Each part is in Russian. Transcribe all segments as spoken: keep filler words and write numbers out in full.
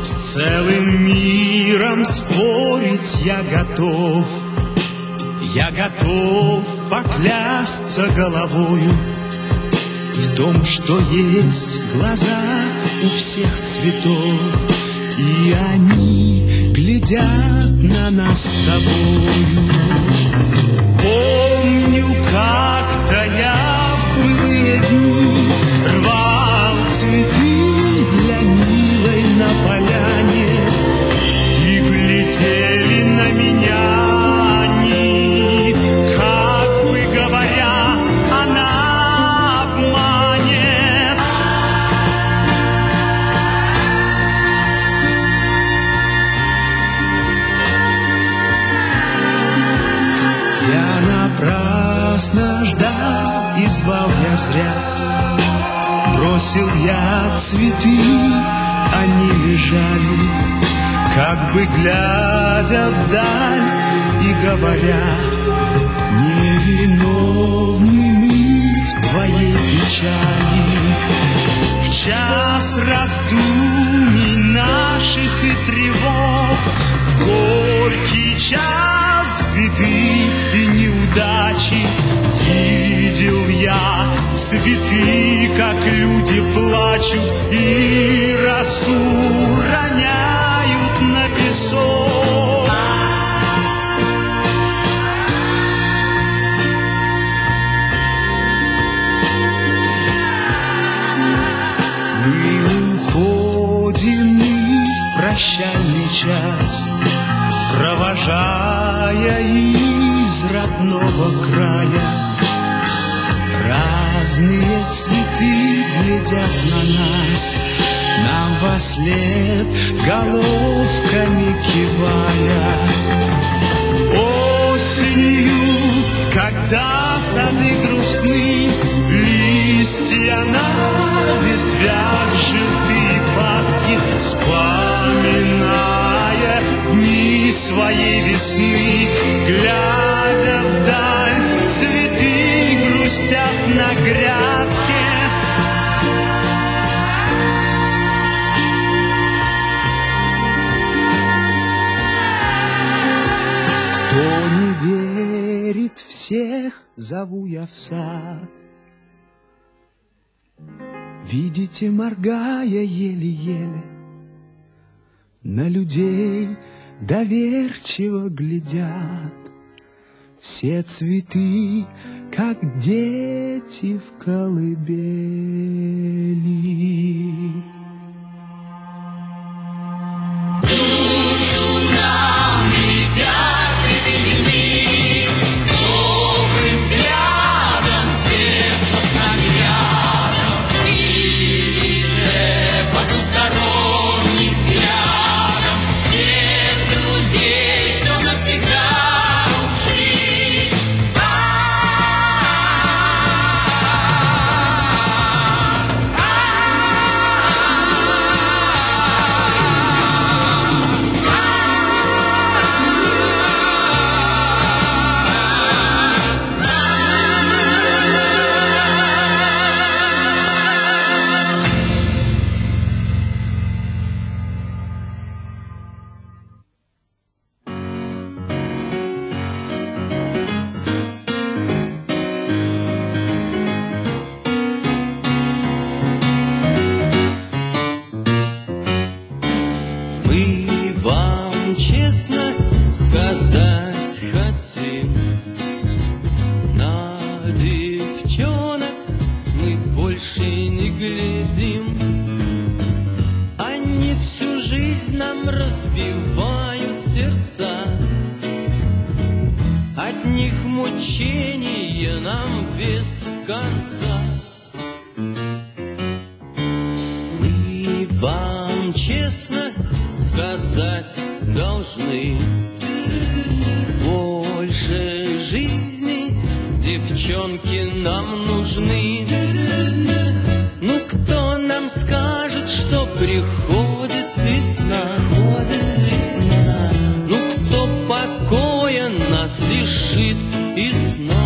С целым миром спорить я готов. Я готов поклясться головою в том, что есть глаза у всех цветов, и они глядят на нас с тобою. Помню, как-то я в былые дни рвал цветы для милой на поляне, и глядели на меня они, как бы говоря, она обманет. Я напрасно ждал и звал я зря. Бросил я цветы, они лежали, как бы глядя вдаль и говоря: невиновны мы в твоей печали. В час раздумий наших и тревог, в горький час беды и неудачи, видел я цветы, как люди плачут и росу роняют на песок. Мы уходим в прощальный час, провожая из родного края. Разные цветы глядят на нас, нам вослед головками кивая. Осенью, когда сады грустны, листья на ветвях желтые падки, вспоминая дни своей весны, глядя вдаль, цветы грустят на грядке. Кто не верит, всех зову я в сад. Видите, моргая еле-еле, на людей доверчиво глядят. Все цветы, как дети в колыбели. Душу нам летят цветы земли, добрым взглядом всех, кто с нами рядом, видели же потусторонним взглядом всех друзей, что навсегда ушли. Мы вам честно сказать хотим, на девчонок мы больше не глядим. Они всю жизнь нам разбивают сердца, от них мучения нам без конца. Мы вам честно сказать должны, больше жизни девчонки нам нужны. Ну кто нам скажет, что приходит весна, ходит весна? Ну кто покоя нас лишит и сна?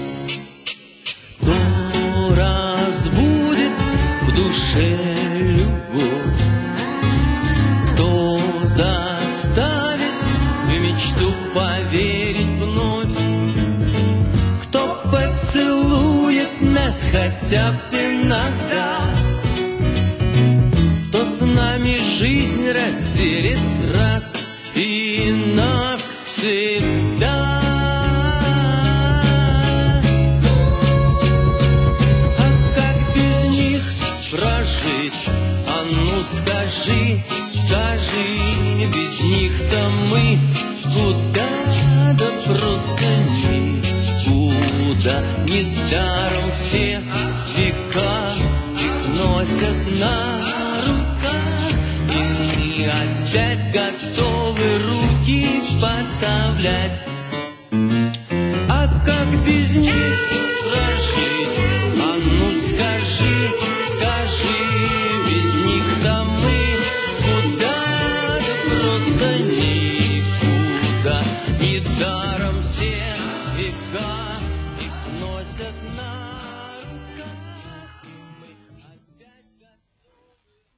Кто разбудит в душе любовь? Кто хотя б иногда, то с нами жизнь разделит раз и навсегда. А как без них прожить? А ну скажи, скажи, без них-то мы куда, да просто никуда. Недаром все века их носят на руках, и мы опять готовы руки подставлять. А как без них прожить? А ну скажи, скажи, без них-то мы куда, да просто никуда. Недаром все века их носят на